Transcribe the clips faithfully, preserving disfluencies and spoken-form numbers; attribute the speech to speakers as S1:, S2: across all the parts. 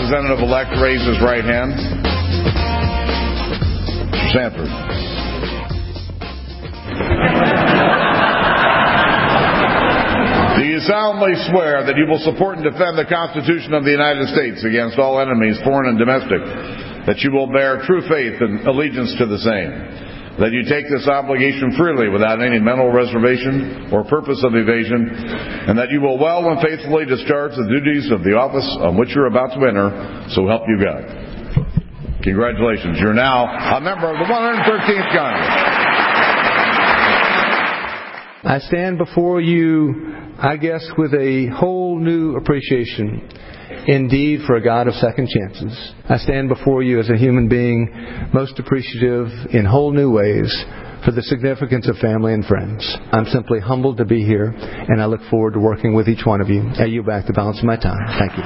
S1: representative-elect raise his right hand? Mister Sanford. Do you solemnly swear that you will support and defend the Constitution of the United States against all enemies, foreign and domestic, that you will bear true faith and allegiance to the same, that you take this obligation freely without any mental reservation or purpose of evasion, and that you will well and faithfully discharge the duties of the office on which you're about to enter, so help you God? Congratulations. You're now a member of the one hundred thirteenth Congress.
S2: I stand before you, I guess, with a whole new appreciation, indeed, for a God of second chances. I stand before you as a human being most appreciative in whole new ways for the significance of family and friends. I'm simply humbled to be here, and I look forward to working with each one of you. I yield back the balance of my time. Thank you.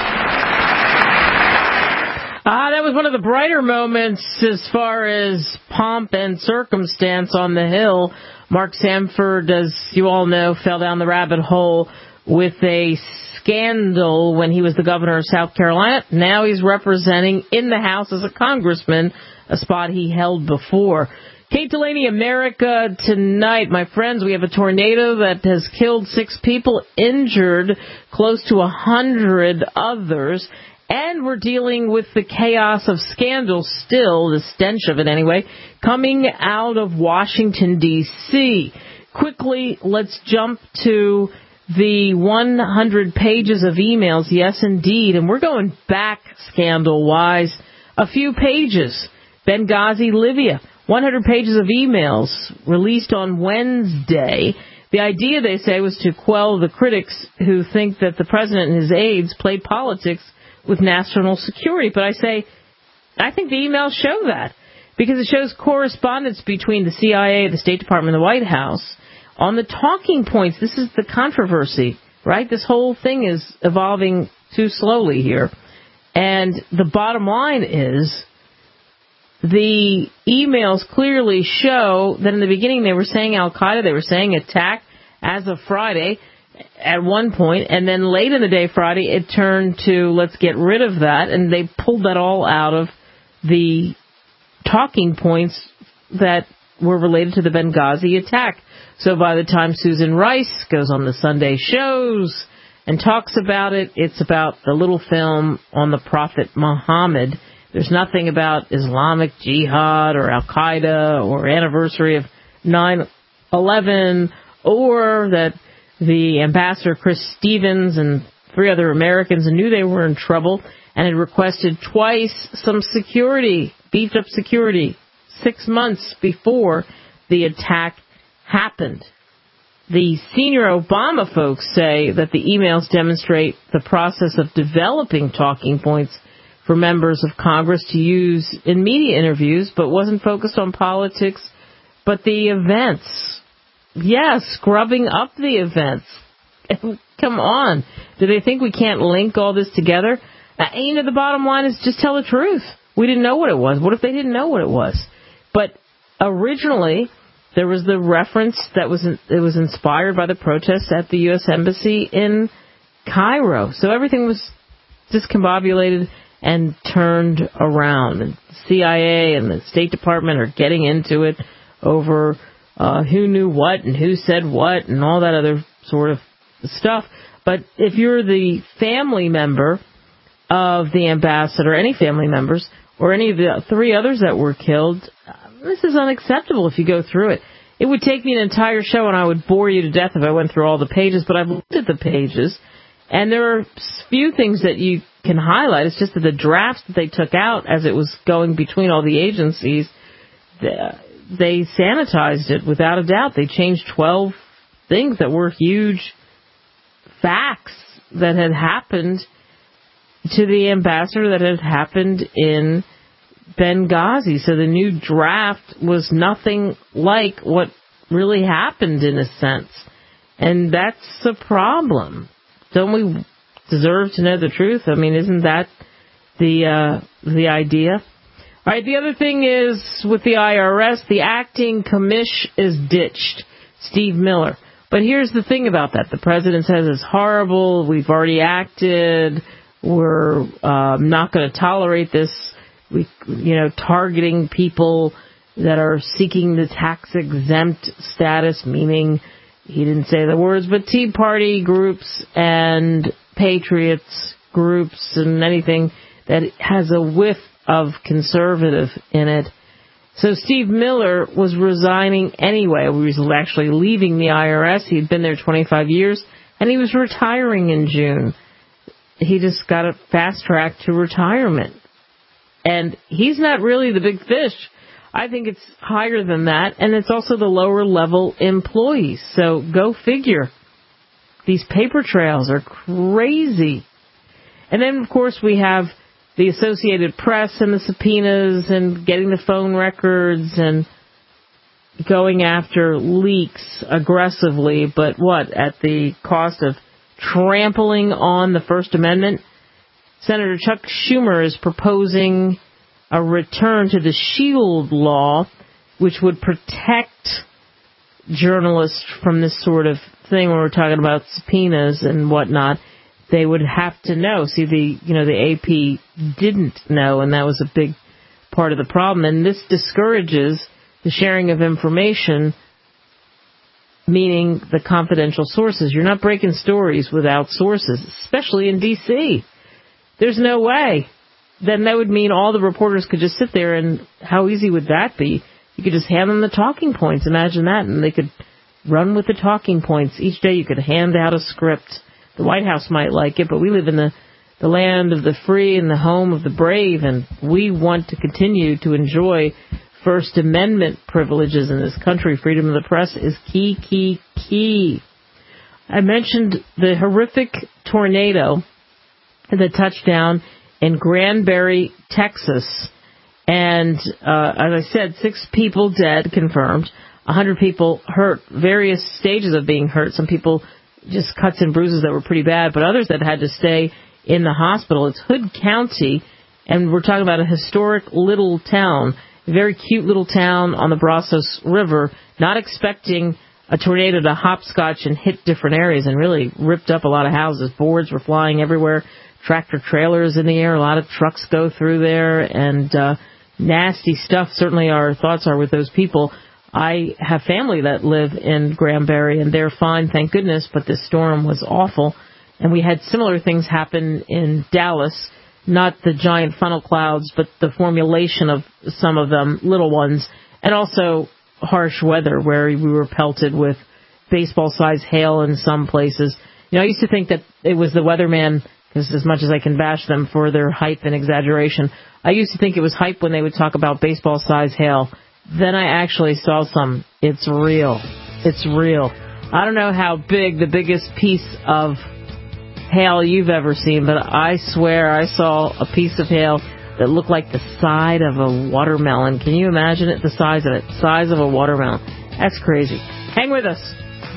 S3: Ah, that was one of the brighter moments as far as pomp and circumstance on the Hill. Mark Sanford, as you all know, fell down the rabbit hole with a scandal when he was the governor of South Carolina. Now he's representing in the House as a congressman, a spot he held before. Kate Delaney, America Tonight. My friends, we have a tornado that has killed six people, injured close to a hundred others. And we're dealing with the chaos of scandal still, the stench of it anyway, coming out of Washington, D C Quickly, let's jump to the one hundred pages of emails. Yes, indeed. And we're going back scandal-wise a few pages. Benghazi, Libya. one hundred pages of emails released on Wednesday. The idea, they say, was to quell the critics who think that the president and his aides played politics with national security. But I say, I think the emails show that, because it shows correspondence between the C I A, the State Department, and the White House on the talking points. This is the controversy, right? This whole thing is evolving too slowly here. And the bottom line is the emails clearly show that in the beginning they were saying Al-Qaeda, they were saying attack as of Friday at one point, and then late in the day Friday it turned to let's get rid of that, and they pulled that all out of the talking points that were related to the Benghazi attack. So by the time Susan Rice goes on the Sunday shows and talks about it, it's about the little film on the Prophet Muhammad. There's nothing about Islamic Jihad or Al-Qaeda or anniversary of nine eleven, or that the ambassador, Chris Stevens, and three other Americans knew they were in trouble and had requested twice some security, beefed up security, six months before the attack happened. The senior Obama folks say that the emails demonstrate the process of developing talking points for members of Congress to use in media interviews, but wasn't focused on politics, but the events. Yes, scrubbing up the events. Come on. Do they think we can't link all this together? Uh, you know, the bottom line is just tell the truth. We didn't know what it was. What if they didn't know what it was? But originally, there was the reference that was in, it was inspired by the protests at the U S Embassy in Cairo. So everything was discombobulated and turned around. And the C I A and the State Department are getting into it over uh, who knew what and who said what and all that other sort of stuff. But if you're the family member of the ambassador, any family members, or any of the three others that were killed, this is unacceptable if you go through it. It would take me an entire show and I would bore you to death if I went through all the pages, but I've looked at the pages and there are few things that you can highlight. It's just that the drafts that they took out as it was going between all the agencies, they sanitized it without a doubt. They changed twelve things that were huge facts that had happened to the ambassador, that had happened in Benghazi. So the new draft was nothing like what really happened in a sense. And that's a problem. Don't we deserve to know the truth? I mean, isn't that the uh, the idea? All right, the other thing is with the I R S, the acting commish is ditched, Steve Miller. But here's the thing about that. The president says it's horrible. We've already acted. we're um, not going to tolerate this, we, you know, targeting people that are seeking the tax-exempt status, meaning, he didn't say the words, but Tea Party groups and Patriots groups and anything that has a whiff of conservative in it. So Steve Miller was resigning anyway. He was actually leaving the I R S. He'd been there twenty-five years, and he was retiring in June. He just got a fast track to retirement. And he's not really the big fish. I think it's higher than that, and it's also the lower level employees. So go figure. These paper trails are crazy. And then, of course, we have the Associated Press and the subpoenas and getting the phone records and going after leaks aggressively, but what, at the cost of trampling on the First Amendment? Senator Chuck Schumer is proposing a return to the SHIELD law, which would protect journalists from this sort of thing when we're talking about subpoenas and whatnot. They would have to know. See, the you know the A P didn't know, and that was a big part of the problem. And this discourages the sharing of information, meaning the confidential sources. You're not breaking stories without sources, especially in D C There's no way. Then that would mean all the reporters could just sit there, and how easy would that be? You could just hand them the talking points. Imagine that, and they could run with the talking points. Each day you could hand out a script. The White House might like it, but we live in the, the land of the free and the home of the brave, and we want to continue to enjoy First Amendment privileges in this country. Freedom of the press is key, key, key. I mentioned the horrific tornado that touched down in Granbury, Texas. And uh, as I said, six people dead, confirmed, one hundred people hurt, various stages of being hurt. Some people just cuts and bruises that were pretty bad, but others that had to stay in the hospital. It's Hood County, and we're talking about a historic little town, a very cute little town on the Brazos River, not expecting a tornado to hopscotch and hit different areas, and really ripped up a lot of houses. Boards were flying everywhere, tractor trailers in the air, a lot of trucks go through there, and uh, nasty stuff. Certainly our thoughts are with those people. I have family that live in Granbury, and they're fine, thank goodness, but this storm was awful. And we had similar things happen in Dallas, not the giant funnel clouds, but the formulation of some of them, little ones, and also harsh weather where we were pelted with baseball-sized hail in some places. You know, I used to think that it was the weatherman, because as much as I can bash them for their hype and exaggeration, I used to think it was hype when they would talk about baseball-sized hail. Then I actually saw some. It's real. It's real. I don't know how big the biggest piece of hail you've ever seen, but I swear I saw a piece of hail that looked like the side of a watermelon. Can you imagine it? The size of it. Size of a watermelon. That's crazy. Hang with us.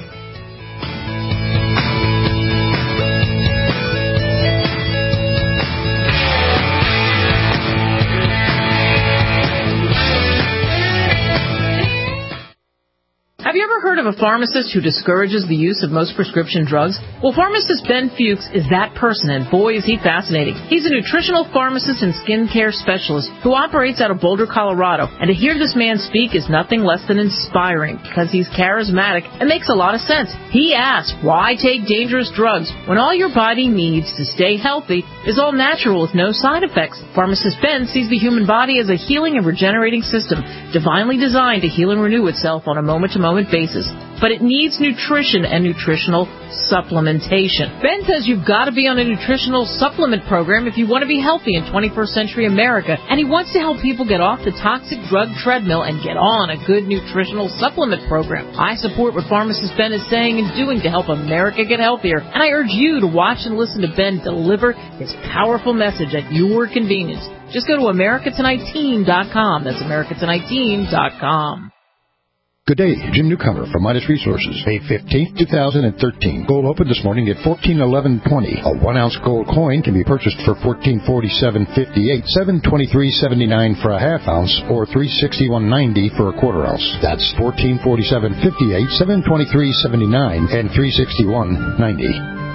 S3: Have you ever heard of a pharmacist who discourages the use of most prescription drugs? Well, pharmacist Ben Fuchs is that person, and boy, is he fascinating. He's a nutritional pharmacist and skincare specialist who operates out of Boulder, Colorado. And to hear this man speak is nothing less than inspiring, because he's charismatic and makes a lot of sense. He asks, why take dangerous drugs when all your body needs to stay healthy is all natural with no side effects? Pharmacist Ben sees the human body as a healing and regenerating system, divinely designed to heal and renew itself on a moment-to-moment basis, but it needs nutrition and nutritional supplementation. Ben says you've got to be on a nutritional supplement program if you want to be healthy in twenty-first century America, and he wants to help people get off the toxic drug treadmill and get on a good nutritional supplement program. I support what pharmacist Ben is saying and doing to help America get healthier, and I urge you to watch and listen to Ben deliver his powerful message at your convenience. Just go to America Tonight Team dot com. That's America Tonight Team dot com.
S4: Good day, Jim Newcomer from Midas Resources. May fifteenth, twenty thirteen. Gold opened this morning at fourteen eleven twenty. A one ounce gold coin can be purchased for fourteen forty-seven fifty-eight, seven twenty-three seventy-nine for a half ounce, or three sixty-one ninety for a quarter ounce. That's fourteen forty-seven fifty-eight, seven twenty-three seventy-nine, and three sixty-one ninety.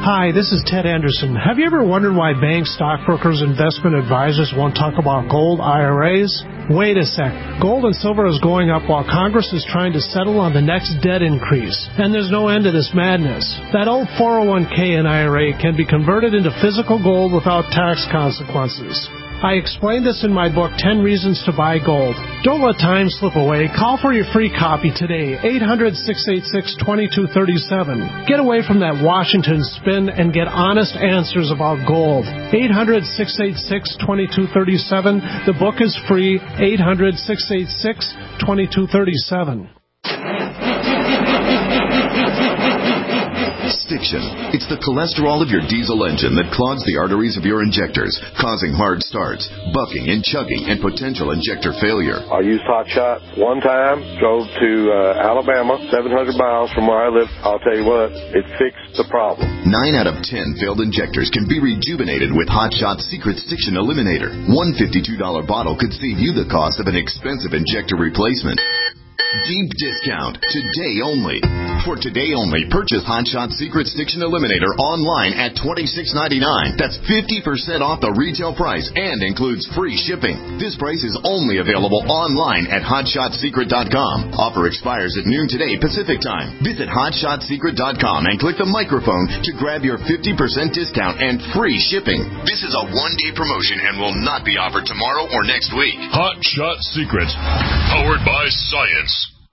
S5: Hi, this is Ted Anderson. Have you ever wondered why banks, stockbrokers, investment advisors won't talk about gold I R As? Wait a sec. Gold and silver is going up while Congress is trying to settle on the next debt increase. And there's no end to this madness. That old four oh one k and I R A can be converted into physical gold without tax consequences. I explained this in my book, ten reasons to Buy Gold. Don't let time slip away. Call for your free copy today, eight hundred, six eight six, two two three seven. Get away from that Washington spin and get honest answers about gold. eight hundred, six eight six, two two three seven. The book is free, eight hundred, six eight six, two two three seven.
S6: Stiction. It's the cholesterol of your diesel engine that clogs the arteries of your injectors, causing hard starts, bucking and chugging, and potential injector failure.
S7: I used Hot Shot one time, drove to uh, Alabama, seven hundred miles from where I live. I'll tell you what, it fixed the problem.
S6: Nine out of ten failed injectors can be rejuvenated with Hot Shot's Secret Stiction Eliminator. One fifty-two dollars bottle could save you the cost of an expensive injector replacement. Deep discount. Today only. For today only, purchase Hot Shot Secret Stiction Eliminator online at twenty-six ninety-nine. That's fifty percent off the retail price and includes free shipping. This price is only available online at hot shot secret dot com. Offer expires at noon today Pacific time. Visit hot shot secret dot com and click the microphone to grab your fifty percent discount and free shipping. This is a one-day promotion and will not be offered tomorrow or next week.
S8: Hot Shot Secret. Powered by science.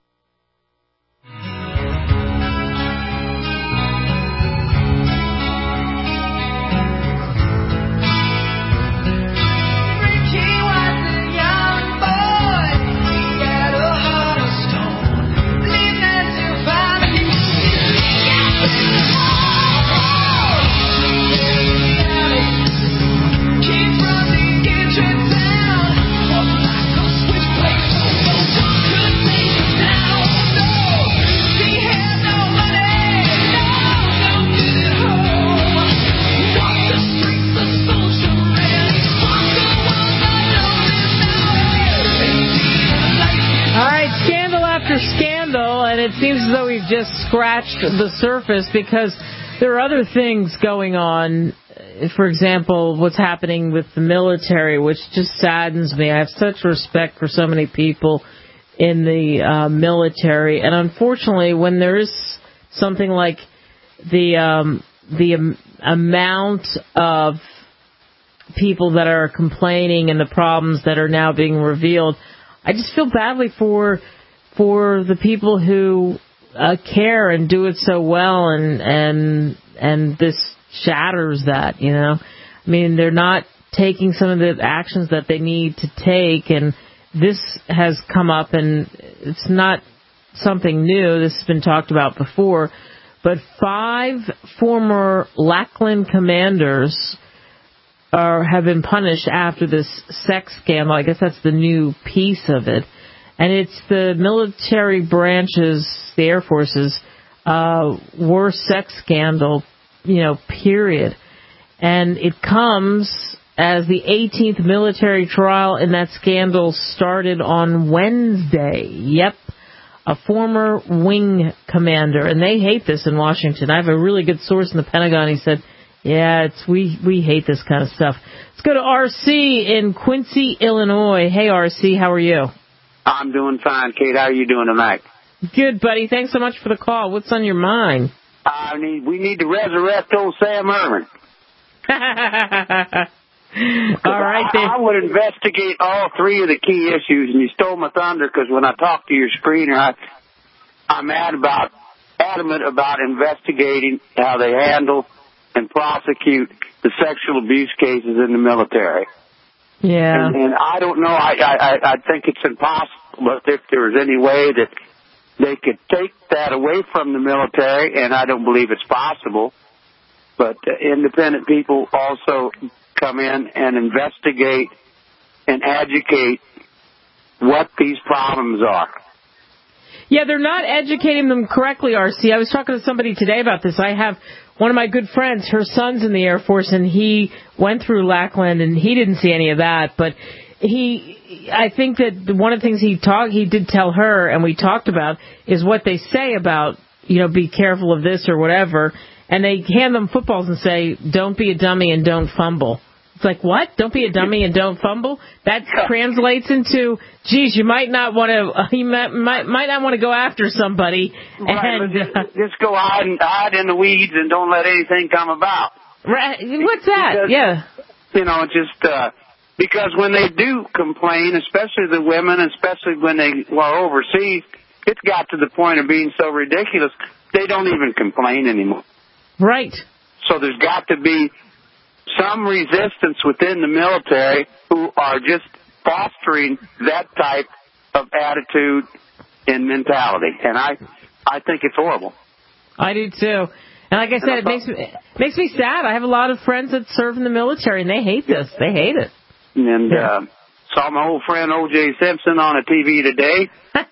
S3: It seems as though we've just scratched the surface because there are other things going on. For example, what's happening with the military, which just saddens me. I have such respect for so many people in the uh, military. And unfortunately, when there is something like the um, the um, amount of people that are complaining and the problems that are now being revealed, I just feel badly for for the people who uh, care and do it so well, and and and this shatters that, you know. I mean, they're not taking some of the actions that they need to take, and this has come up, and it's not something new. This has been talked about before, but five former Lackland commanders are have been punished after this sex scandal. I guess that's the new piece of it. And it's the military branches, the Air Force's, uh, worst sex scandal, you know, period. And it comes as the eighteenth military trial in that scandal started on Wednesday. Yep. A former wing commander. And they hate this in Washington. I have a really good source in the Pentagon. He said, yeah, it's we, we hate this kind of stuff. Let's go to R C in Quincy, Illinois. Hey, R C, how are you?
S9: I'm doing fine, Kate. How are you doing tonight?
S3: Good, buddy. Thanks so much for the call. What's on your mind?
S9: I need, we need to resurrect old Sam Ervin.
S3: All right, then.
S9: I, I would investigate all three of the key issues, and you stole my thunder because when I talked to your screener, I, I'm ad about, adamant about investigating how they handle and prosecute the sexual abuse cases in the military.
S3: Yeah.
S9: And, and I don't know. I, I I think it's impossible. But if there was any way that they could take that away from the military, and I don't believe it's possible, but uh, independent people also come in and investigate and educate what these problems are.
S3: Yeah, they're not educating them correctly, R C. I was talking to somebody today about this. I have one of my good friends, her son's in the Air Force, and he went through Lackland, and he didn't see any of that. But he, I think that one of the things he talked, he did tell her, and we talked about, is what they say about, you know, be careful of this or whatever. and they hand them footballs and say, "Don't be a dummy and don't fumble." It's like, what? Don't be a dummy and don't fumble? That translates into, geez, you might not want to, you might, might, might not want to go after somebody.
S9: Right,
S3: and
S9: just,
S3: uh,
S9: just go hide, and, hide in the weeds and don't let anything come about.
S3: Right, what's that?
S9: Because,
S3: yeah.
S9: You know, just uh, because when they do complain, especially the women, especially when they are overseas, it's got to the point of being so ridiculous, they don't even complain anymore.
S3: Right.
S9: So there's got to be some resistance within the military who are just fostering that type of attitude and mentality. And I I think it's horrible.
S3: I do too. And like I said, it makes me, it makes me sad. I have a lot of friends that serve in the military, and they hate this. They hate it.
S9: And
S3: yeah.
S9: uh, saw my old friend O J Simpson on a T V today.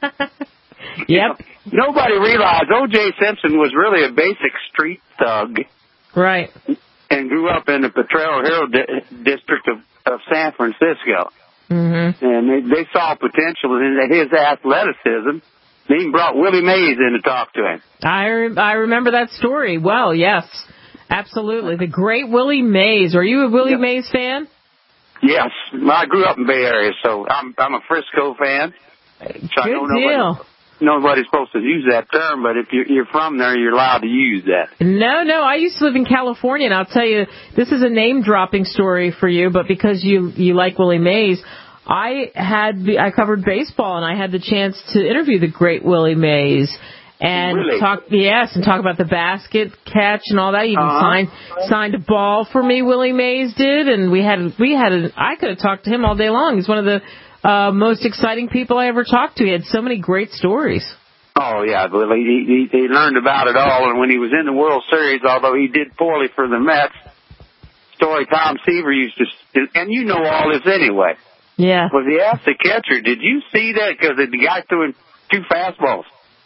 S3: Yep.
S9: You know, nobody realized O J Simpson was really a basic street thug.
S3: Right.
S9: And grew up in the Potrero Hill di- district of, of San Francisco.
S3: Mm-hmm.
S9: And they, they saw potential in his athleticism. They even brought Willie Mays in to talk to him.
S3: I, re- I remember that story. Well, yes, absolutely. The great Willie Mays. Are you a Willie
S9: Yep.
S3: Mays fan?
S9: Yes. Well, I grew up in Bay Area, so I'm, I'm a Frisco fan. So
S3: Good
S9: I know nobody,
S3: deal.
S9: Nobody's supposed to use that term, but if you're, you're from there, you're allowed to use that.
S3: No, no. I used to live in California, and I'll tell you, this is a name-dropping story for you, but because you, you like Willie Mays, I had the, I covered baseball, and I had the chance to interview the great Willie Mays and
S9: really?
S3: talk, yes, and talk about the basket catch and all that. He even
S9: uh-huh.
S3: signed signed a ball for me. Willie Mays did, and we had we had a, I could have talked to him all day long. He's one of the uh, most exciting people I ever talked to. He had so many great stories.
S9: Oh yeah, well, he, he he learned about it all, and when he was in the World Series, although he did poorly for the Mets, story Tom Seaver used to, and you know all this anyway.
S3: Yeah.
S9: Was he asked the catcher, did you see that? Because the guy threw in two fastballs.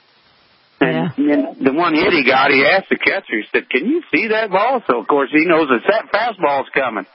S9: And,
S3: yeah.
S9: and the one hit he got, he asked the catcher, he said, can you see that ball? So, of course, he knows that fastball's coming.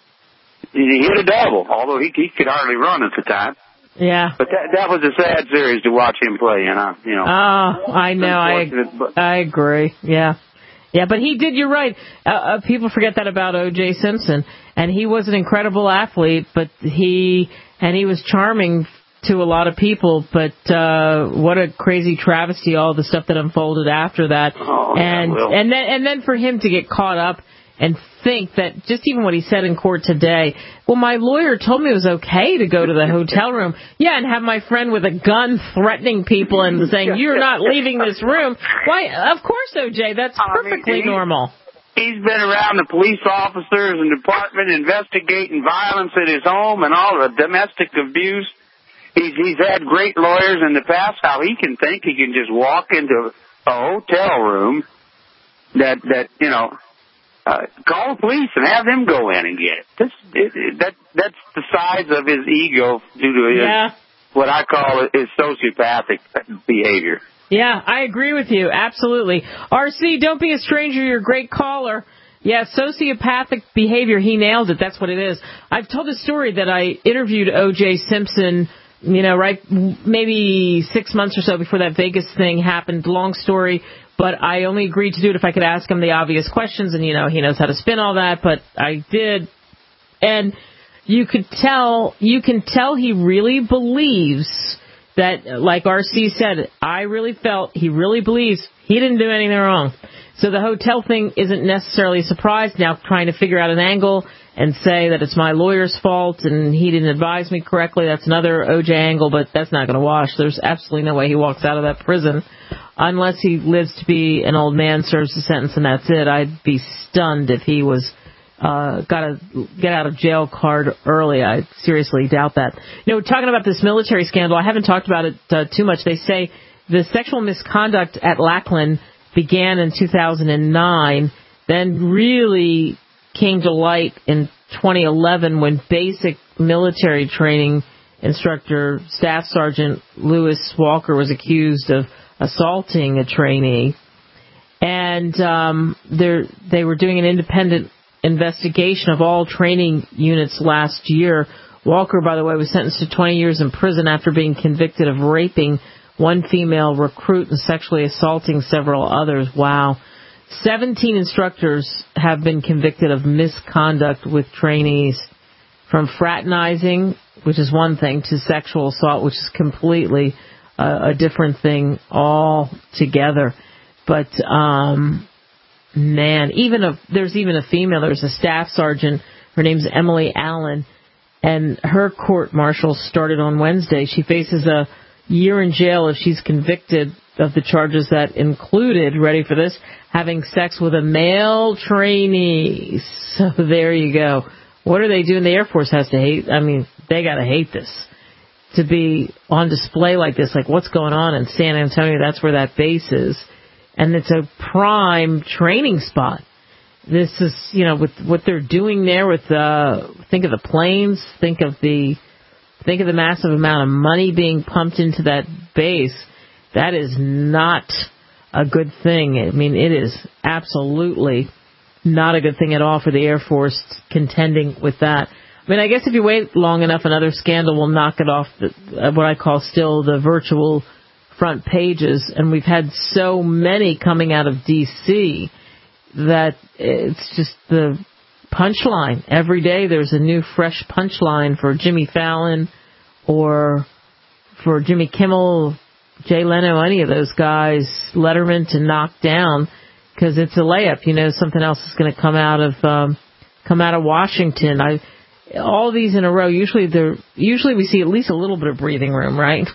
S9: He hit a double, although he, he could hardly run at the time.
S3: Yeah.
S9: But that that was a sad series to watch him play, you know. You know.
S3: Oh, I know. I,
S9: but,
S3: I agree. Yeah. Yeah, but he did, you're right. Uh, uh, people forget that about O J Simpson. And he was an incredible athlete, but he, and he was charming to a lot of people, but uh what a crazy travesty, all the stuff that unfolded after that.
S9: Oh,
S3: and
S9: yeah,
S3: and then and then for him to get caught up and think that just even what he said in court today, well, my lawyer told me it was okay to go to the hotel room. Yeah, and have my friend with a gun threatening people and saying, you're not leaving this room. Why, of course, O J, that's perfectly
S9: I mean,
S3: normal.
S9: He's been around the police officers and department investigating violence at his home and all the domestic abuse. He's, he's had great lawyers in the past. How he can think he can just walk into a hotel room that, that you know, uh, call the police and have them go in and get it. This, it, it that, that's the size of his ego due to his,
S3: yeah.
S9: what I call his sociopathic behavior.
S3: Yeah, I agree with you. Absolutely. R C, don't be a stranger. You're a great caller. Yeah, sociopathic behavior. He nailed it. That's what it is. I've told the story that I interviewed O J Simpson, you know, right, maybe six months or so before that Vegas thing happened. Long story, but I only agreed to do it if I could ask him the obvious questions, and, you know, he knows how to spin all that, but I did. And you could tell, you can tell he really believes that, like R C said, I really felt he really believes he didn't do anything wrong. So the hotel thing isn't necessarily a surprise. Now trying to figure out an angle and say that it's my lawyer's fault and he didn't advise me correctly, that's another O J angle, but that's not going to wash. There's absolutely no way he walks out of that prison unless he lives to be an old man, serves a sentence, and that's it. I'd be stunned if he was uh got a get out of jail card early. I seriously doubt that. You know, talking about this military scandal, I haven't talked about it uh, too much. They say the sexual misconduct at Lackland began in two thousand nine, then really came to light in twenty eleven when basic military training instructor Staff Sergeant Lewis Walker was accused of assaulting a trainee. And um they were doing an independent investigation of all training units last year. Walker, by the way, was sentenced to twenty years in prison after being convicted of raping one female recruit and sexually assaulting several others. Wow. seventeen instructors have been convicted of misconduct with trainees, from fraternizing, which is one thing, to sexual assault, which is completely uh, a different thing altogether. But, um, man, even a, there's even a female. There's a staff sergeant. Her name's Emily Allen, and her court-martial started on Wednesday. She faces a year in jail if she's convicted of the charges that included, ready for this, having sex with a male trainee. So there you go. What are they doing? The Air Force has to hate, I mean, they got to hate this. To be on display like this, like what's going on in San Antonio, that's where that base is. And it's a prime training spot. This is, you know, with what they're doing there with, uh, think of the planes, think of the, think of the massive amount of money being pumped into that base. That is not a good thing. I mean, it is absolutely not a good thing at all for the Air Force contending with that. I mean, I guess if you wait long enough, another scandal will knock it off the, uh, what I call still the virtual front pages. And we've had so many coming out of D C that it's just the punchline. Every day there's a new fresh punchline for Jimmy Fallon or for Jimmy Kimmel, Jay Leno, any of those guys, Letterman, to knock down, because it's a layup. You know, something else is going to come out of um, come out of Washington. I all these in a row. Usually, they're usually we see at least a little bit of breathing room, right?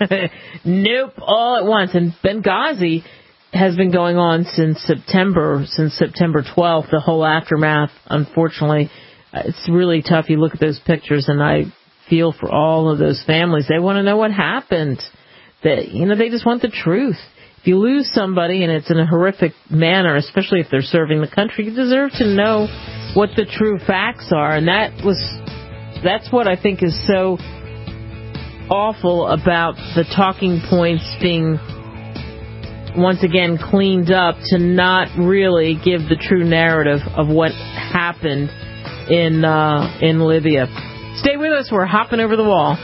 S3: Nope, all at once. And Benghazi has been going on since September, since September twelfth. The whole aftermath, unfortunately, it's really tough. You look at those pictures, and I feel for all of those families. They want to know what happened. That, you know, they just want the truth. If you lose somebody and it's in a horrific manner, especially if they're serving the country, you deserve to know what the true facts are. And that was, that's what I think is so awful about the talking points being once again cleaned up to not really give the true narrative of what happened in uh, in Libya. Stay with us. We're hopping over the wall.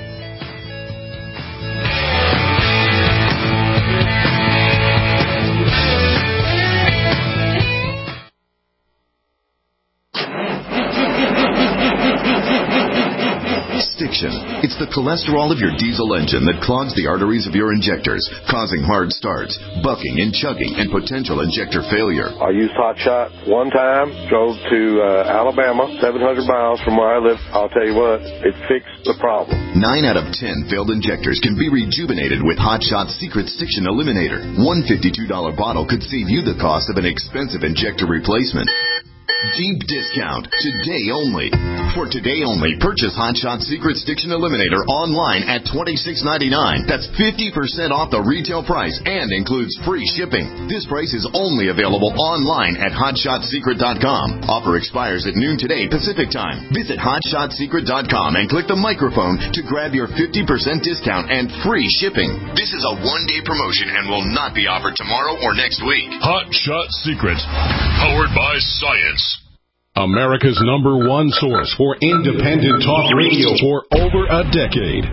S6: It's the cholesterol of your diesel engine that clogs the arteries of your injectors, causing hard starts, bucking and chugging, and potential injector failure.
S7: I used Hot Shot one time, drove to uh, Alabama, seven hundred miles from where I live. I'll tell you what, it fixed the problem.
S6: Nine out of ten failed injectors can be rejuvenated with Hot Shot's Secret Stiction Eliminator. One fifty-two dollars bottle could save you the cost of an expensive injector replacement. Deep discount, today only. For today only, purchase Hot Shot Secret Stiction Eliminator online at twenty-six ninety-nine. That's fifty percent off the retail price and includes free shipping. This price is only available online at hot shot secret dot com. Offer expires at noon today Pacific time. Visit hot shot secret dot com and click the microphone to grab your fifty percent discount and free shipping. This is a one-day promotion and will not be offered tomorrow or next week.
S8: Hot Shot Secret, powered by Science. America's number one source for independent talk radio for over a decade.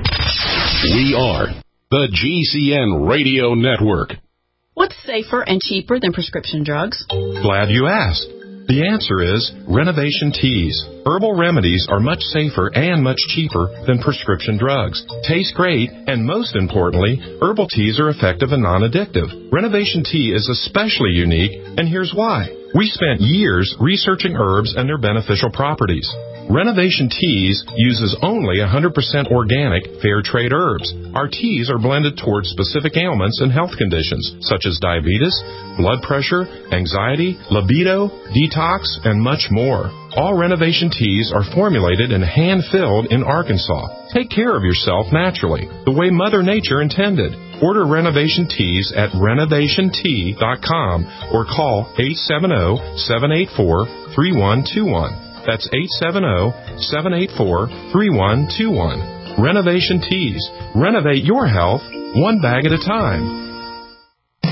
S8: We are the G C N Radio Network.
S10: What's safer and cheaper than prescription drugs?
S11: Glad you asked. The answer is Renovation Teas. Herbal remedies are much safer and much cheaper than prescription drugs. Taste great, and most importantly, herbal teas are effective and non-addictive. Renovation Tea is especially unique, and here's why. We spent years researching herbs and their beneficial properties. Renovation Teas uses only one hundred percent organic, fair trade herbs. Our teas are blended towards specific ailments and health conditions, such as diabetes, blood pressure, anxiety, libido, detox, and much more. All Renovation Teas are formulated and hand-filled in Arkansas. Take care of yourself naturally, the way Mother Nature intended. Order Renovation Teas at renovation tea dot com or call eight seven zero, seven eight four, three one two one. That's eight seven zero, seven eight four, three one two one. Renovation Teas. Renovate your health one bag at a time.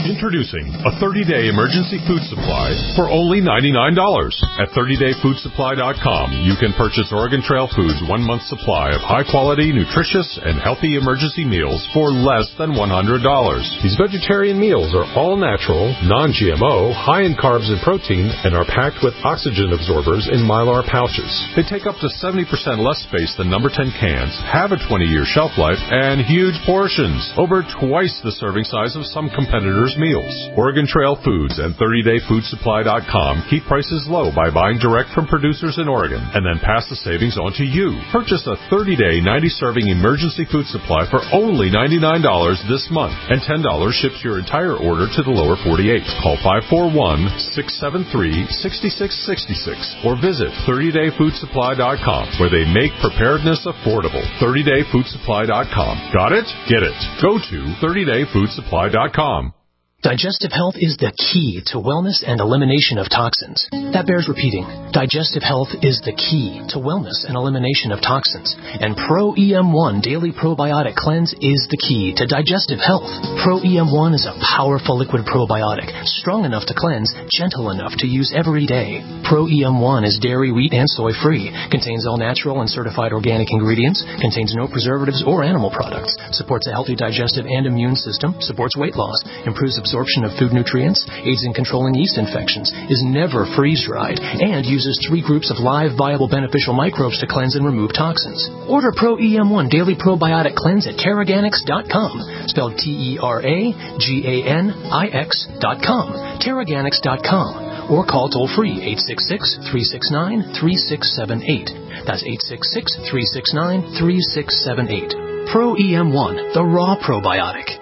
S8: Introducing a thirty-day emergency food supply for only ninety-nine dollars. At thirty day food supply dot com, you can purchase Oregon Trail Foods' one-month supply of high-quality, nutritious, and healthy emergency meals for less than one hundred dollars. These vegetarian meals are all natural, non-G M O, high in carbs and protein, and are packed with oxygen absorbers in Mylar pouches. They take up to seventy percent less space than number ten cans, have a twenty year shelf life, and huge portions, over twice the serving size of some competitors' meals. Oregon Trail Foods and thirty day food supply dot com keep prices low by buying direct from producers in Oregon and then pass the savings on to you. Purchase a thirty day, ninety serving emergency food supply for only ninety-nine dollars this month, and ten dollars ships your entire order to the lower forty-eight. Call five four one, six seven three, six six six six or visit thirty day food supply dot com, where they make preparedness affordable. thirty day food supply dot com. Got it? Get it. Go to thirty day food supply dot com.
S12: Digestive health is the key to wellness and elimination of toxins. That bears repeating. Digestive health is the key to wellness and elimination of toxins. And Pro E M one Daily Probiotic Cleanse is the key to digestive health. Pro E M one is a powerful liquid probiotic, strong enough to cleanse, gentle enough to use every day. Pro E M one is dairy, wheat, and soy-free, contains all natural and certified organic ingredients, contains no preservatives or animal products, supports a healthy digestive and immune system, supports weight loss, improves absorption of food nutrients, aids in controlling yeast infections, is never freeze-dried, and uses three groups of live, viable, beneficial microbes to cleanse and remove toxins. Order Pro E M one Daily Probiotic Cleanse at Teraganix dot com, spelled T E R A G A N I X dot com, Teraganix dot com, or call toll-free eight six six, three six nine, three six seven eight. That's eight six six, three six nine, three six seven eight. Pro E M one, the raw probiotic.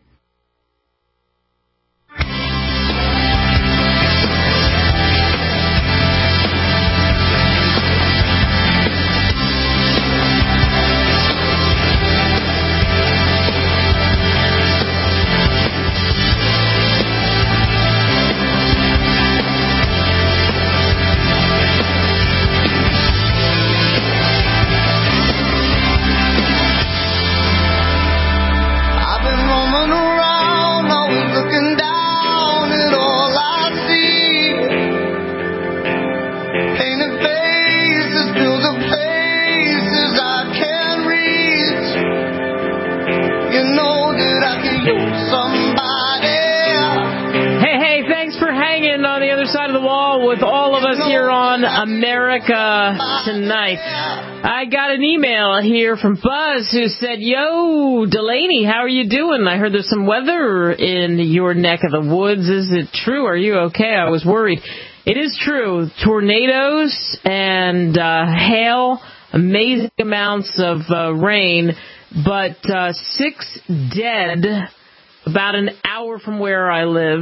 S3: America Tonight. I got an email here from Buzz who said, "Yo, Delaney, how are you doing? I heard there's some weather in your neck of the woods. Is it true? Are you okay? I was worried." It is true. Tornadoes and uh, hail, amazing amounts of uh, rain, but uh, six dead about an hour from where I live.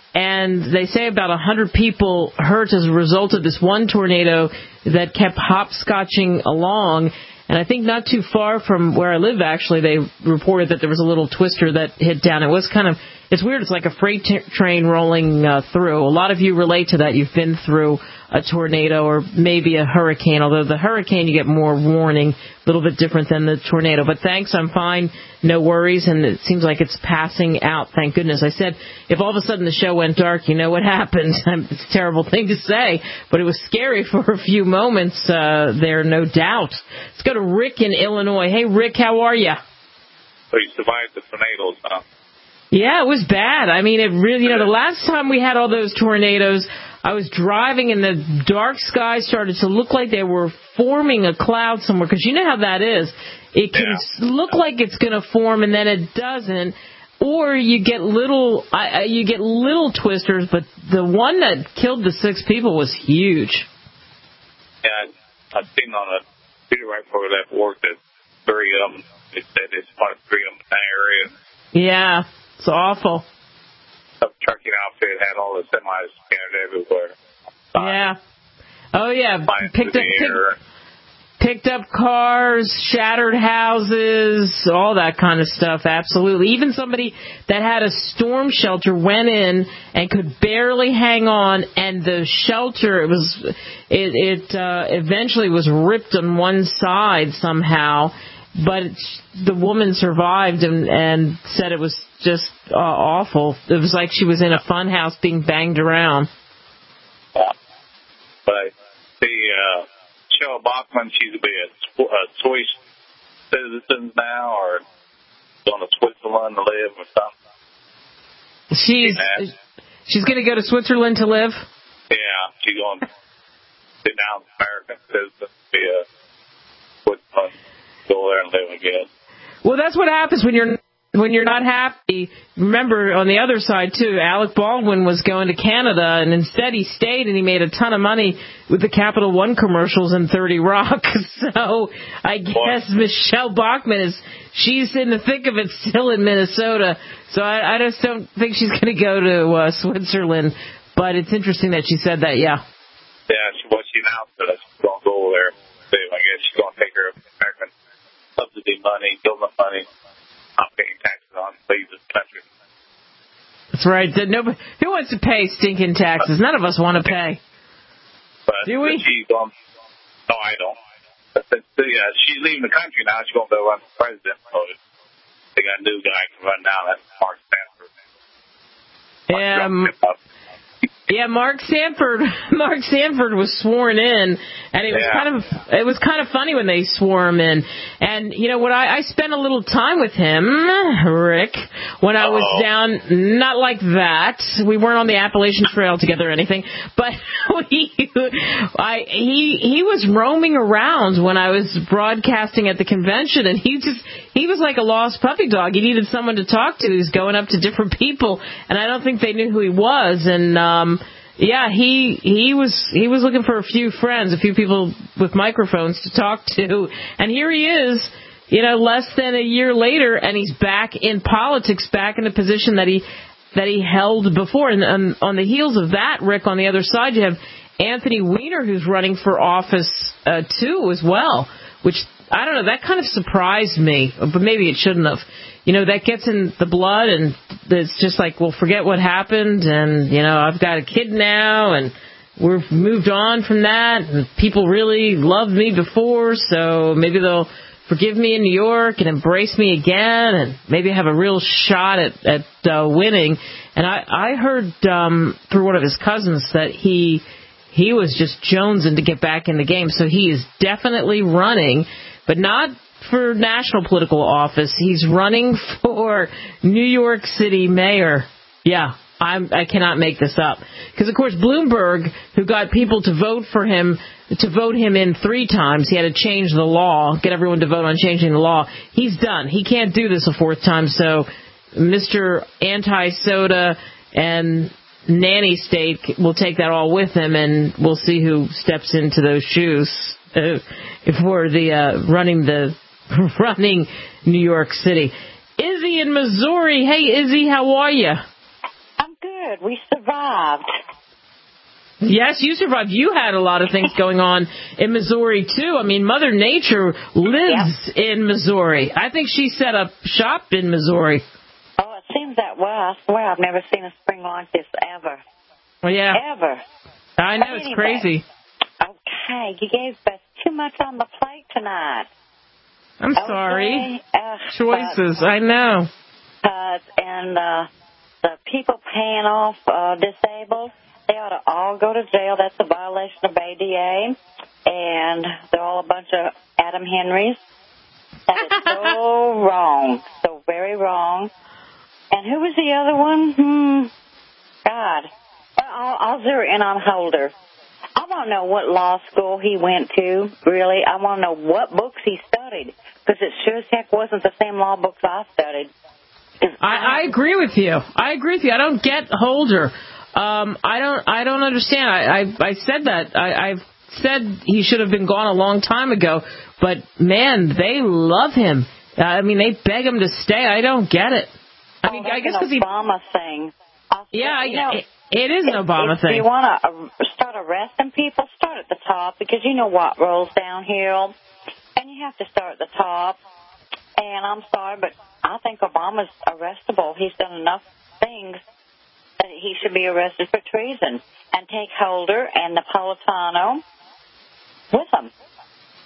S3: And they say about one hundred people hurt as a result of this one tornado that kept hopscotching along. And I think not too far from where I live, actually, they reported that there was a little twister that hit down. It was kind of, it's weird. It's like a freight t- train rolling uh, through. A lot of you relate to that. You've been through a tornado or maybe a hurricane, although the hurricane you get more warning, a little bit different than the tornado. But thanks, I'm fine, no worries, and it seems like it's passing out, thank goodness. I said, if all of a sudden the show went dark, you know what happened. It's a terrible thing to say, but it was scary for a few moments uh, there, no doubt. Let's go to Rick in Illinois. Hey, Rick, how are you?
S13: So you survived the tornadoes, huh?
S3: Yeah, it was bad. I mean, it really, you know, the last time we had all those tornadoes, I was driving and the dark sky started to look like they were forming a cloud somewhere, because you know how that is. It can yeah. look like it's going to form and then it doesn't, or you get little, uh, you get little twisters. But the one that killed the six people was huge.
S13: Yeah, I've seen on a video right before we left work that three of them. They said it's about three of them in that area.
S3: Yeah, it's awful.
S13: The trucking outfit had all the semis scattered everywhere.
S3: Yeah. Oh, yeah. Picked up, pick, picked up cars, shattered houses, all that kind of stuff. Absolutely. Even somebody that had a storm shelter went in and could barely hang on, and the shelter, it was, it, it uh, eventually was ripped on one side somehow. but the woman survived and, and said it was just uh, awful. It was like she was in a fun house being banged around.
S13: Yeah. But the uh, Michelle Bachmann, she's be a, a Swiss citizen now, or going to Switzerland to live or something.
S3: She's she's going to go to Switzerland to live.
S13: Yeah, she's going to sit down as American citizen, be a Switzerland. Go there and live again.
S3: Well, that's what happens when you're when you're not happy. Remember, on the other side, too, Alec Baldwin was going to Canada, and instead he stayed, and he made a ton of money with the Capital One commercials and thirty Rock. So I guess what? Michelle Bachmann is, she's in the thick of it still in Minnesota. So I, I just don't think she's going to go to uh, Switzerland. But it's interesting that she said that, yeah.
S13: Yeah, she, well, she announced that she's going to go there. So I guess she's going to take her American subsidy money, government money, not paying taxes on, leave this country.
S3: That's right. Nobody, who wants to pay stinking taxes? None of us want to pay.
S13: But
S3: do we?
S13: She's going, no, I don't. But, but, yeah, she's leaving the country now. She's going to go run for president. So they got a new guy can run now. That's Mark Sanford.
S3: Um, Yeah, Mark Sanford. Mark Sanford was sworn in, and it was
S13: yeah.
S3: kind of it was kind of funny when they swore him in. And you know what? I, I spent a little time with him, Rick, when I was
S13: Uh-oh.
S3: down. Not like that. We weren't on the Appalachian Trail together or anything, but we, I he he was roaming around when I was broadcasting at the convention, and he just he was like a lost puppy dog. He needed someone to talk to. He was going up to different people, and I don't think they knew who he was. And um, yeah, he he was he was looking for a few friends, a few people with microphones to talk to, and here he is, you know, less than a year later, and he's back in politics, back in the position that he that he held before. And um, on the heels of that, Rick, on the other side, you have Anthony Weiner, who's running for office uh, too, as well, which I don't know, that kind of surprised me, but maybe it shouldn't have. You know, that gets in the blood, and it's just like, well, forget what happened, and, you know, I've got a kid now, and we've moved on from that, and people really loved me before, so maybe they'll forgive me in New York and embrace me again, and maybe have a real shot at, at uh, winning. And I, I heard um, through one of his cousins that he he was just jonesing to get back in the game, so he is definitely running, but not for national political office. He's running for New York City mayor. Yeah, I'm, I cannot make this up. Because, of course, Bloomberg, who got people to vote for him, to vote him in three times, he had to change the law, get everyone to vote on changing the law. He's done. He can't do this a fourth time. So Mister Anti-Soda and Nanny State will take that all with him, and we'll see who steps into those shoes uh, for the uh, running the running New York City. Izzy in Missouri. Hey, Izzy, how are you?
S14: I'm good. We survived.
S3: Yes, you survived. You had a lot of things going on in Missouri, too. I mean, Mother Nature lives yep. in Missouri. I think she set up shop in Missouri.
S14: Oh, it seems that way. I swear I've never seen a spring like this ever.
S3: Well, yeah.
S14: Ever.
S3: I know,
S14: but
S3: it's
S14: anyway,
S3: crazy.
S14: Okay, you gave us too much on the plate tonight.
S3: I'm
S14: okay.
S3: sorry.
S14: Uh,
S3: Choices,
S14: but,
S3: I know.
S14: Uh, and uh, the people paying off uh, disabled, they ought to all go to jail. That's a violation of A D A. And they're all a bunch of Adam Henrys. That is so wrong. So very wrong. And who was the other one? Hmm. God. I'll, I'll zero in on Holder. I want to know what law school he went to, really. I want to know what books he studied, because it sure as heck wasn't the same law books I studied.
S3: I, I agree with you. I agree with you. I don't get Holder. Um, I don't. I don't understand. I, I, I said that. I, I've said he should have been gone a long time ago. But man, they love him. I mean, they beg him to stay. I don't get it. I mean,
S14: oh,
S3: I guess
S14: because
S3: he.
S14: Obama thing.
S3: Yeah,
S14: you know,
S3: it, it is an Obama
S14: if,
S3: thing.
S14: If you want to start arresting people, start at the top, because you know what rolls downhill, and you have to start at the top. And I'm sorry, but I think Obama's arrestable. He's done enough things that he should be arrested for treason, and take Holder and Napolitano with him.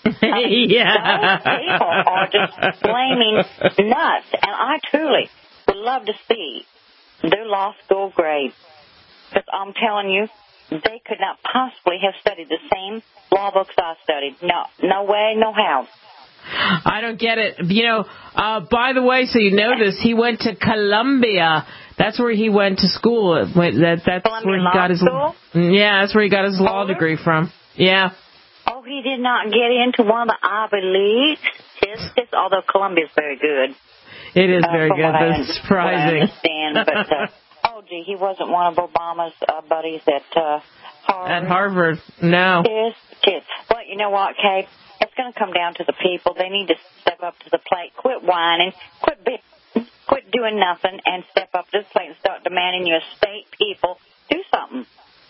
S14: I mean,
S3: Yeah.
S14: those people are just flaming nuts, and I truly would love to see their law school grade. Because I'm telling you, they could not possibly have studied the same law books I studied. No, no way, no how.
S3: I don't get it. You know, uh, by the way, so you know this, he went to Columbia. That's where he went to school. That, that's
S14: Columbia
S3: where he
S14: Law
S3: got his
S14: School?
S3: Yeah, that's where he got his law
S14: Holder?
S3: degree from. Yeah.
S14: Oh, he did not get into one of the Ivy Leagues? His, his, although Columbia's very good.
S3: It is
S14: uh,
S3: very
S14: from
S3: good.
S14: what I
S3: That's
S14: un-
S3: surprising.
S14: What I understand, but, uh, oh, gee, he wasn't one of Obama's uh, buddies at uh, Harvard.
S3: At Harvard, no.
S14: Yes, yes. Well, you know what, Kate? It's going to come down to the people. They need to step up to the plate. Quit whining. Quit be, quit doing nothing and step up to the plate and start demanding your state people do something.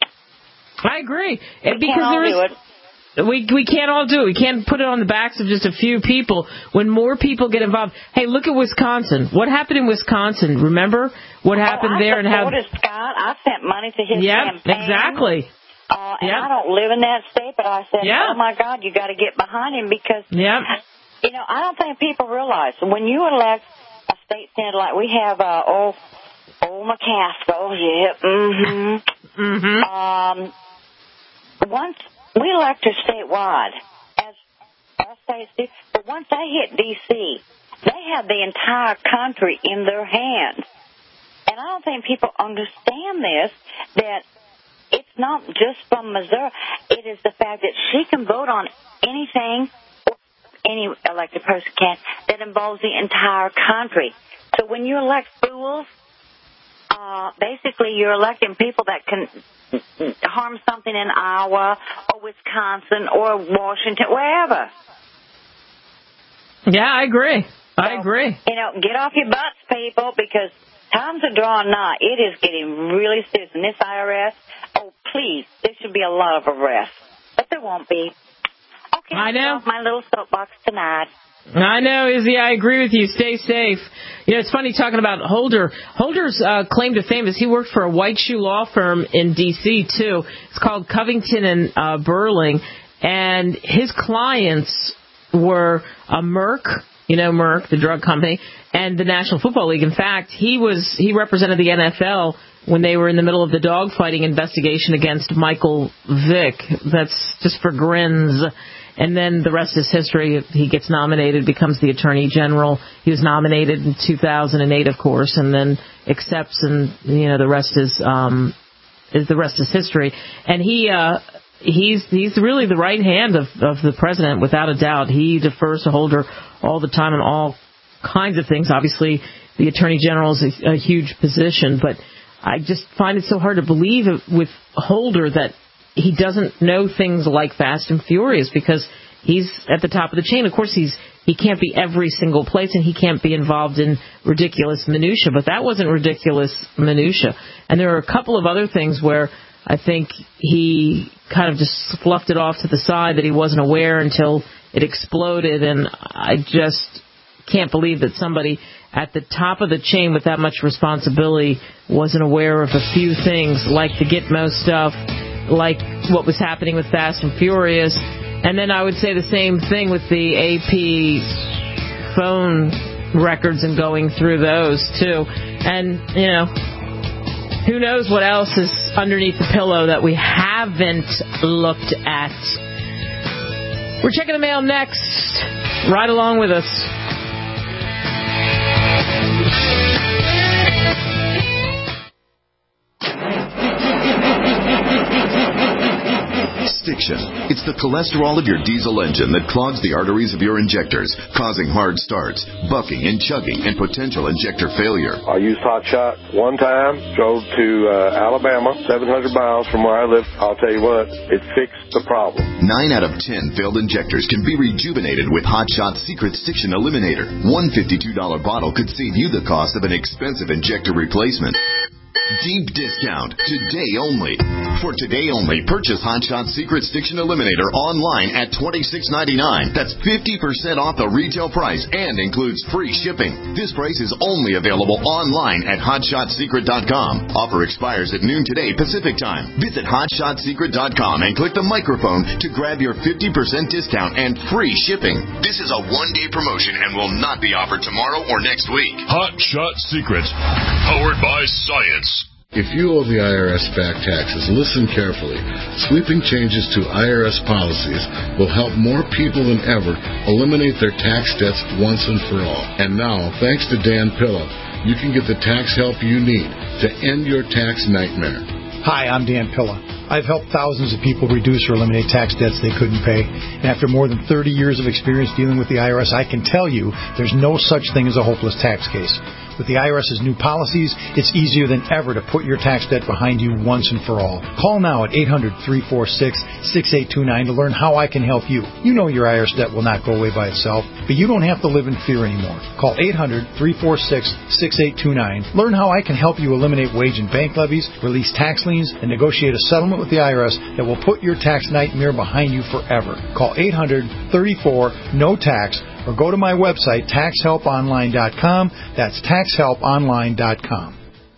S3: I agree.
S14: We
S3: because
S14: can't all
S3: there is,
S14: do it.
S3: We we can't all do it. We can't put it on the backs of just a few people. When more people get involved, hey, look at Wisconsin. What happened in Wisconsin? Remember what happened
S14: oh, I
S3: there and how?
S14: supported Scott. I sent money to his
S3: Yep,
S14: campaign.
S3: exactly.
S14: Uh, and
S3: Yep.
S14: I don't live in that state, but I said,
S3: Yeah.
S14: oh, my God, you got to get behind him because,
S3: Yep.
S14: you know, I don't think people realize when you elect a state senator like we have, uh, old, old McCaskill, yeah, mm-hmm.
S3: Mm-hmm.
S14: Um, once we elect her statewide, as all states do, but once they hit D C, they have the entire country in their hands. And I don't think people understand this, that it's not just from Missouri. It is the fact that she can vote on anything, any elected person can, that involves the entire country. So when you elect fools, uh, basically you're electing people that can harm something in Iowa or Wisconsin or Washington, wherever.
S3: Yeah, I agree. I
S14: so,
S3: agree.
S14: You know, get off your butts, people, because times are drawing nigh. It is getting really serious. And this I R S, oh, please, there should be a lot of arrests. But there won't be. Okay,
S3: I know.
S14: My little soapbox tonight.
S3: I know, Izzy. I agree with you. Stay safe. You know, it's funny talking about Holder. Holder's uh, claim to fame is he worked for a white shoe law firm in D C too. It's called Covington and uh, Burling, and his clients were uh, Merck. You know, Merck, the drug company, and the National Football League. In fact, he was he represented the N F L when they were in the middle of the dogfighting investigation against Michael Vick. That's just for grins. And then the rest is history. He gets nominated, becomes the Attorney General. He was nominated in two thousand eight, of course, and then accepts, and you know the rest is um, is the rest is history. And he uh, he's he's really the right hand of of the president, without a doubt. He defers to Holder all the time on all kinds of things. Obviously, the Attorney General is a, a huge position, but I just find it so hard to believe with Holder that he doesn't know things like Fast and Furious because he's at the top of the chain. Of course, he's he can't be every single place, and he can't be involved in ridiculous minutia. But that wasn't ridiculous minutia. And there are a couple of other things where I think he kind of just fluffed it off to the side, that he wasn't aware until it exploded. And I just can't believe that somebody at the top of the chain with that much responsibility wasn't aware of a few things like the Gitmo stuff, like what was happening with Fast and Furious. And then I would say the same thing with the A P phone records and going through those, too. And, you know, who knows what else is underneath the pillow that we haven't looked at. We're checking the mail next. Ride along with us.
S6: Stiction. It's the cholesterol of your diesel engine that clogs the arteries of your injectors, causing hard starts, bucking and chugging, and potential injector failure.
S7: I used Hot Shot one time, drove to uh, Alabama, seven hundred miles from where I live. I'll tell you what, it fixed the problem.
S6: Nine out of ten failed injectors can be rejuvenated with Hot Shot Secret Stiction Eliminator. One fifty-two dollars bottle could save you the cost of an expensive injector replacement. Deep discount. Today only. For today only, purchase Hot Shot Secret Stiction Eliminator online at twenty-six ninety-nine. That's fifty percent off the retail price and includes free shipping. This price is only available online at hot shot secret dot com. Offer expires at noon today Pacific time. Visit hot shot secret dot com and click the microphone to grab your fifty percent discount and free shipping. This is a one-day promotion and will not be offered tomorrow or next week.
S8: Hot Shot Secret, powered by science.
S15: If you owe the I R S back taxes, listen carefully. Sweeping changes to I R S policies will help more people than ever eliminate their tax debts once and for all. And now, thanks to Dan Pilla, you can get the tax help you need to end your tax nightmare.
S16: Hi, I'm Dan Pilla. I've helped thousands of people reduce or eliminate tax debts they couldn't pay. And after more than thirty years of experience dealing with the I R S, I can tell you there's no such thing as a hopeless tax case. With the IRS's new policies, it's easier than ever to put your tax debt behind you once and for all. Call now at eight hundred, three four six, six eight two nine to learn how I can help you. You know your I R S debt will not go away by itself, but you don't have to live in fear anymore. Call eight hundred, three four six, six eight two nine. Learn how I can help you eliminate wage and bank levies, release tax liens, and negotiate a settlement with the I R S that will put your tax nightmare behind you forever. Call eight hundred, thirty-four, no tax or go to my website, tax help online dot com. That's tax help online dot com.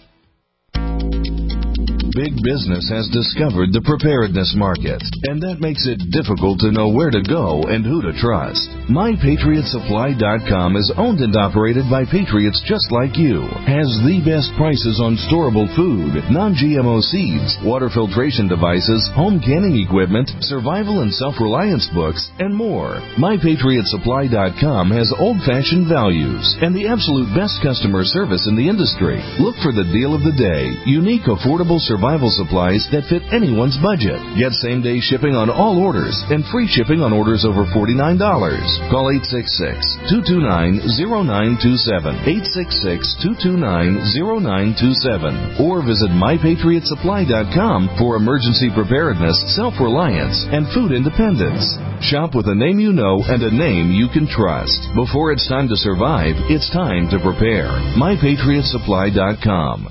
S17: Big business has discovered the preparedness market, and that makes it difficult to know where to go and who to trust. my patriot supply dot com is owned and operated by patriots just like you, has the best prices on storable food, non-G M O seeds, water filtration devices, home canning equipment, survival and self-reliance books, and more. my patriot supply dot com has old-fashioned values and the absolute best customer service in the industry. Look for the deal of the day, unique, affordable survival supplies that fit anyone's budget. Get same-day shipping on all orders and free shipping on orders over forty-nine dollars. Call eight six six, two two nine, zero nine two seven, eight six six, two two nine, zero nine two seven, or visit my patriot supply dot com for emergency preparedness, self-reliance, and food independence. Shop with a name you know and a name you can trust. Before it's time to survive, it's time to prepare. my patriot supply dot com.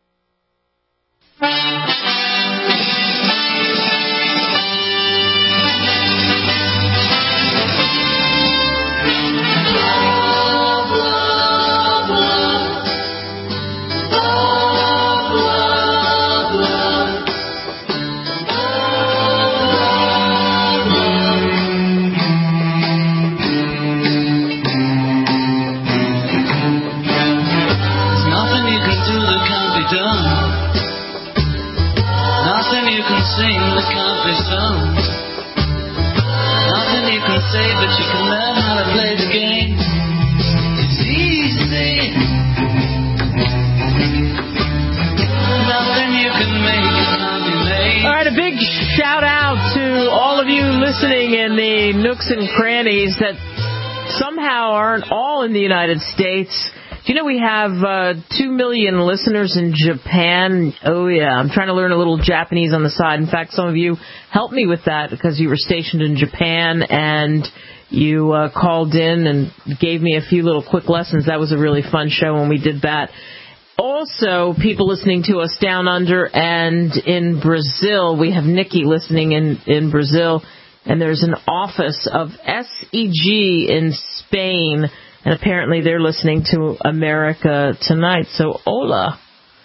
S3: And crannies that somehow aren't all in the United States. Do you know we have uh, two million listeners in Japan? Oh, yeah. I'm trying to learn a little Japanese on the side. In fact, some of you helped me with that because you were stationed in Japan and you uh, called in and gave me a few little quick lessons. That was a really fun show when we did that. Also, people listening to us down under and in Brazil. We have Nikki listening in, in Brazil. And there's an office of S E G in Spain, and apparently they're listening to America Tonight. So, hola.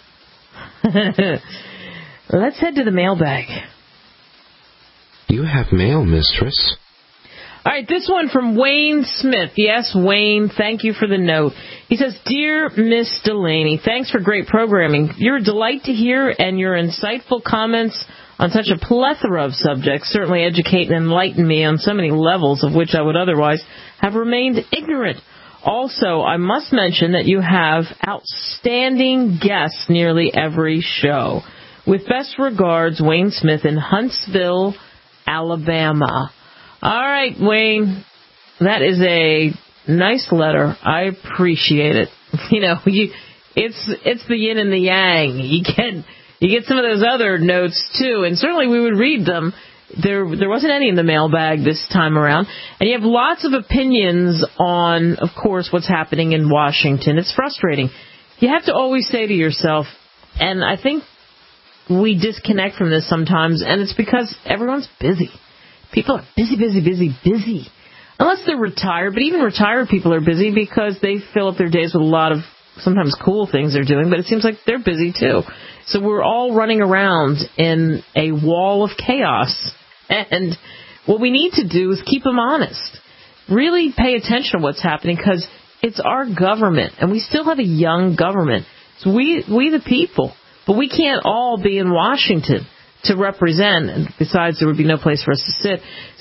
S3: Let's head to the mailbag.
S18: You have mail, mistress.
S3: All right, this one from Wayne Smith. Yes, Wayne, thank you for the note. He says, Dear Miss Delaney, thanks for great programming. You're a delight to hear, and your insightful comments on such a plethora of subjects certainly educate and enlighten me on so many levels of which I would otherwise have remained ignorant. Also, I must mention that you have outstanding guests nearly every show. With best regards, Wayne Smith in Huntsville, Alabama. All right, Wayne, that is a nice letter. I appreciate it. You know, you, it's it's the yin and the yang. You get you get some of those other notes too, and certainly we would read them. There there wasn't any in the mailbag this time around, and you have lots of opinions on, of course, what's happening in Washington. It's frustrating. You have to always say to yourself, and I think we disconnect from this sometimes, and it's because everyone's busy. People are busy, busy, busy, busy. Unless they're retired, but even retired people are busy because they fill up their days with a lot of sometimes cool things they're doing, but it seems like they're busy too. So we're all running around in a wall of chaos. And what we need to do is keep them honest. Really pay attention to what's happening because it's our government, and we still have a young government. So we, we the people. But we can't all be in Washington to represent, and besides, there would be no place for us to sit.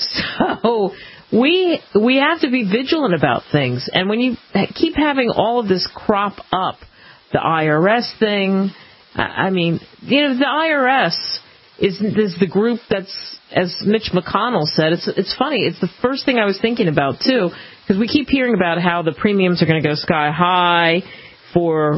S3: So we we have to be vigilant about things. And when you keep having all of this crop up, the I R S thing, I mean, you know, the I R S is, is the group that's, as Mitch McConnell said, it's it's funny. It's the first thing I was thinking about, too, because we keep hearing about how the premiums are going to go sky high for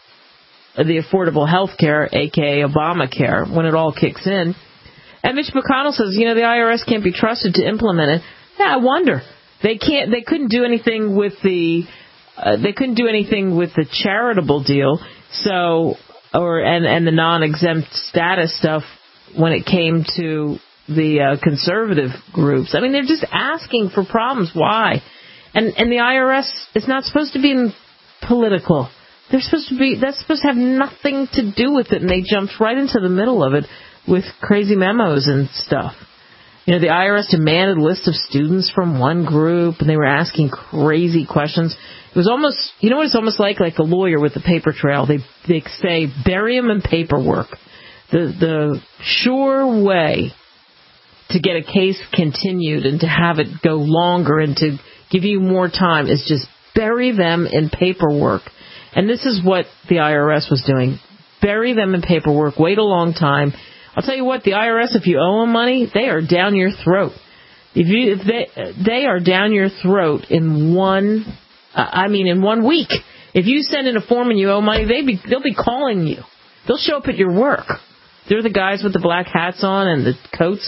S3: the affordable health care, a k a. Obamacare, when it all kicks in. And Mitch McConnell says, you know, the I R S can't be trusted to implement it. Yeah, I wonder. They can't. They couldn't do anything with the. Uh, they couldn't do anything with the charitable deal. So, or and and the non-exempt status stuff when it came to the uh, conservative groups. I mean, they're just asking for problems. Why? And and the I R S is not supposed to be in political. They're supposed to be, that's supposed to have nothing to do with it, and they jumped right into the middle of it with crazy memos and stuff. You know, the I R S demanded a list of students from one group, and they were asking crazy questions. It was almost, you know what it's almost like? Like a lawyer with a paper trail. They they say, bury them in paperwork. The the sure way to get a case continued and to have it go longer and to give you more time is just bury them in paperwork. And this is what the I R S was doing. Bury them in paperwork, wait a long time. I'll tell you what, the I R S, if you owe them money, they are down your throat. If you, if they, they are down your throat in one, uh, I mean, in one week. If you send in a form and you owe money, they be, they'll be calling you. They'll show up at your work. They're the guys with the black hats on and the coats.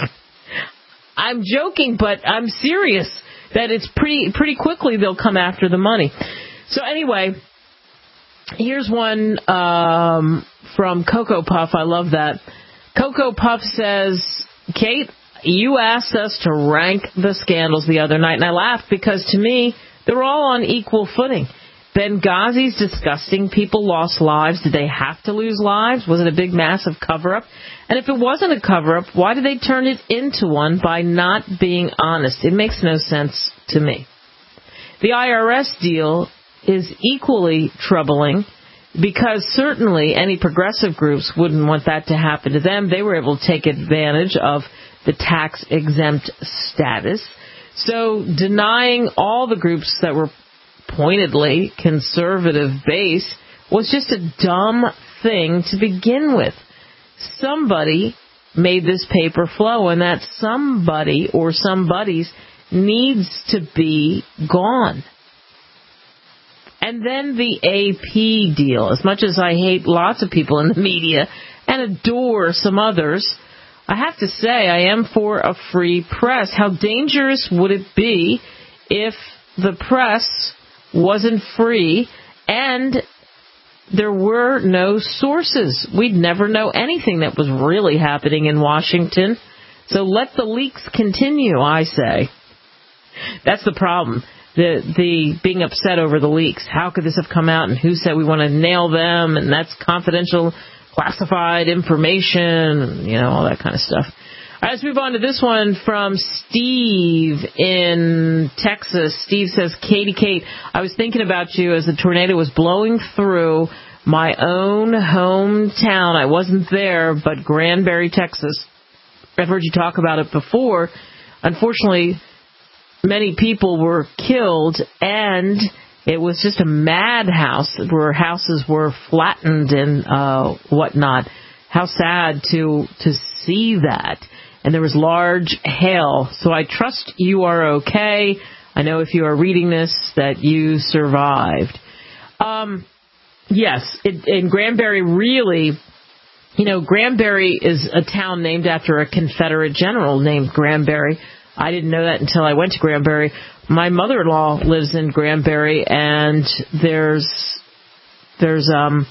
S3: I'm joking, but I'm serious that it's pretty, pretty quickly they'll come after the money. So anyway, here's one um, from Cocoa Puff. I love that. Cocoa Puff says, Kate, you asked us to rank the scandals the other night, and I laughed because, to me, they're all on equal footing. Benghazi's disgusting. People lost lives. Did they have to lose lives? Was it a big, massive cover-up? And if it wasn't a cover-up, why did they turn it into one by not being honest? It makes no sense to me. The I R S deal is equally troubling because certainly any progressive groups wouldn't want that to happen to them. They were able to take advantage of the tax-exempt status. So denying all the groups that were pointedly conservative base was just a dumb thing to begin with. Somebody made this paper flow, and that somebody or somebodies needs to be gone. And then the A P deal. As much as I hate lots of people in the media and adore some others, I have to say I am for a free press. How dangerous would it be if the press wasn't free and there were no sources? We'd never know anything that was really happening in Washington. So let the leaks continue, I say. That's the problem. The the being upset over the leaks. How could this have come out, and who said we want to nail them, and that's confidential, classified information, you know, all that kind of stuff. All right, let's move on to this one from Steve in Texas. Steve says, Katie Kate, I was thinking about you as the tornado was blowing through my own hometown. I wasn't there, but Granbury, Texas. I've heard you talk about it before. Unfortunately, many people were killed, and it was just a madhouse where houses were flattened and uh, whatnot. How sad to to see that. And there was large hail. So I trust you are okay. I know if you are reading this that you survived. Um, yes, it, in Granbury, really, you know, Granbury is a town named after a Confederate general named Granbury. I didn't know that until I went to Granbury. My mother-in-law lives in Granbury, and there's there's um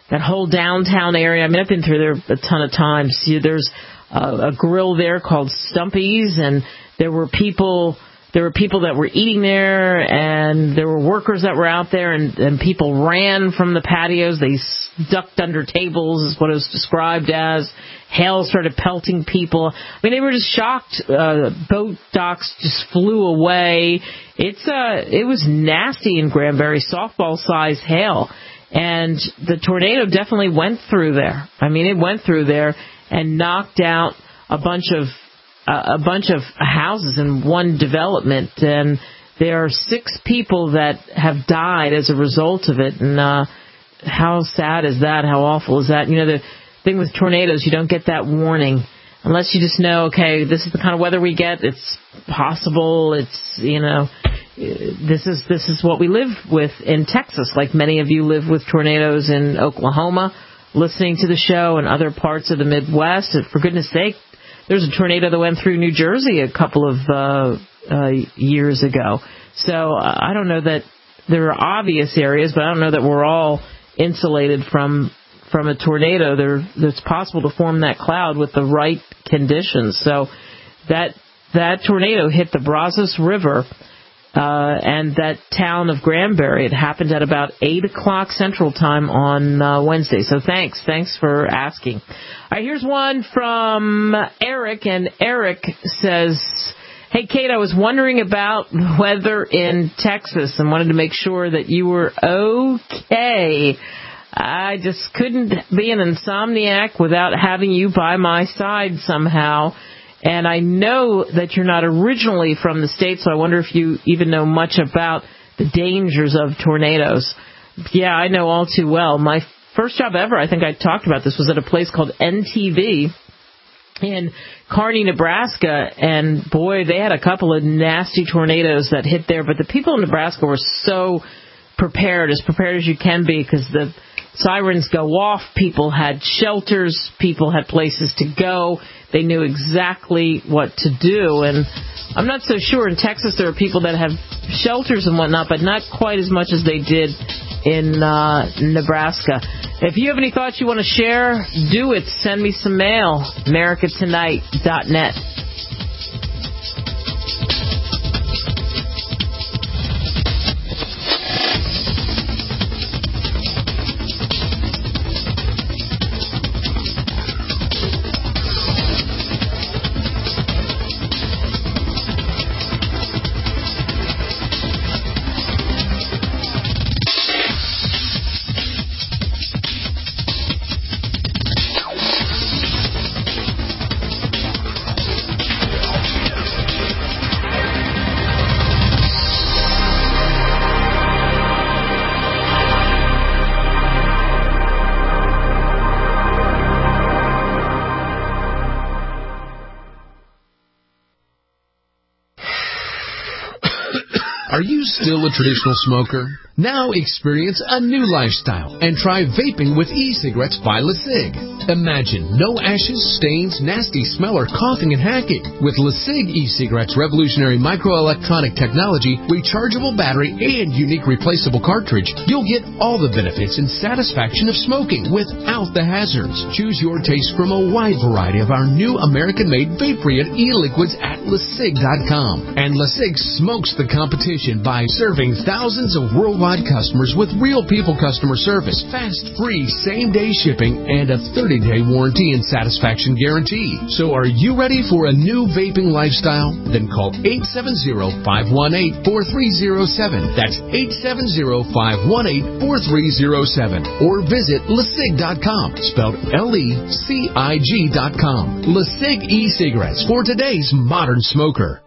S3: that whole downtown area. I mean, I've been through there a ton of times. You, there's a, a grill there called Stumpy's, and there were people. There were people that were eating there, and there were workers that were out there, and, and people ran from the patios. They ducked under tables, is what it was described as. Hail started pelting people. I mean, they were just shocked. Uh, boat docks just flew away. It's uh, it was nasty in Granbury, softball-sized hail. And the tornado definitely went through there. I mean, it went through there and knocked out a bunch of a bunch of houses in one development, and there are six people that have died as a result of it. And uh, how sad is that? How awful is that? You know, the thing with tornadoes, you don't get that warning unless you just know, okay, this is the kind of weather we get. It's possible. It's, you know, this is this is what we live with in Texas, like many of you live with tornadoes in Oklahoma, listening to the show, and other parts of the Midwest. And for goodness sake, there's a tornado that went through New Jersey a couple of uh, uh, years ago. So uh, I don't know that there are obvious areas, but I don't know that we're all insulated from from a tornado. There, it's possible to form that cloud with the right conditions. So that that tornado hit the Brazos River uh, and that town of Granbury. It happened at about eight o'clock Central Time on uh, Wednesday. So thanks. Thanks for asking. All right, here's one from Eric, and Eric says, hey, Kate, I was wondering about weather in Texas and wanted to make sure that you were okay. I just couldn't be an insomniac without having you by my side somehow. And I know that you're not originally from the States, so I wonder if you even know much about the dangers of tornadoes. Yeah, I know all too well. My first job ever, I think I talked about this, was at a place called N T V in Kearney, Nebraska, and boy, they had a couple of nasty tornadoes that hit there, but the people in Nebraska were so prepared, as prepared as you can be, because the sirens go off, people had shelters, people had places to go, they knew exactly what to do, and I'm not so sure in Texas there are people that have shelters and whatnot, but not quite as much as they did in uh, Nebraska. If you have any thoughts you want to share, do it. Send me some mail. America Tonight dot net.
S19: Are you still a traditional smoker? Now experience a new lifestyle and try vaping with e-cigarettes by LeSig. Imagine no ashes, stains, nasty smell, or coughing and hacking. With LeSig e-cigarettes' revolutionary microelectronic technology, rechargeable battery, and unique replaceable cartridge, you'll get all the benefits and satisfaction of smoking without the hazards. Choose your taste from a wide variety of our new American-made Vaporeon e-liquids at LeSig dot com. And LeSig smokes the competition by serving thousands of worldwide customers with real people customer service, fast, free, same-day shipping, and a thirty-day warranty and satisfaction guarantee. So are you ready for a new vaping lifestyle? Then call eight seven zero, five one eight, four three zero seven. That's eight seven zero, five one eight, four three zero seven. Or visit LeSig dot com, spelled L E C I G dot com. LeSig e-cigarettes for today's modern smoker.